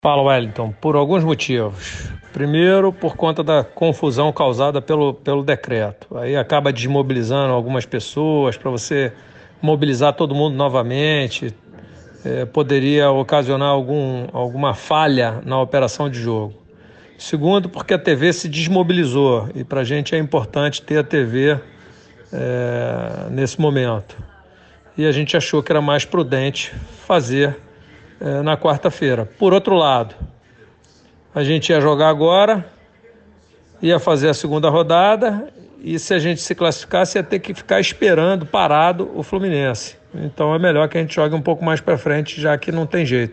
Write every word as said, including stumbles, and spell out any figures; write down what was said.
Fala, Wellington, por alguns motivos. Primeiro, por conta da confusão causada pelo, pelo decreto. Aí acaba desmobilizando algumas pessoas para você mobilizar todo mundo novamente. É, poderia ocasionar algum, alguma falha na operação de jogo. Segundo, porque a T V se desmobilizou e para a gente é importante ter a T V é, nesse momento. E a gente achou que era mais prudente fazer é, na quarta-feira. Por outro lado, a gente ia jogar agora, ia fazer a segunda rodada e se a gente se classificasse ia ter que ficar esperando parado o Fluminense. Então é melhor que a gente jogue um pouco mais para frente, já que não tem jeito.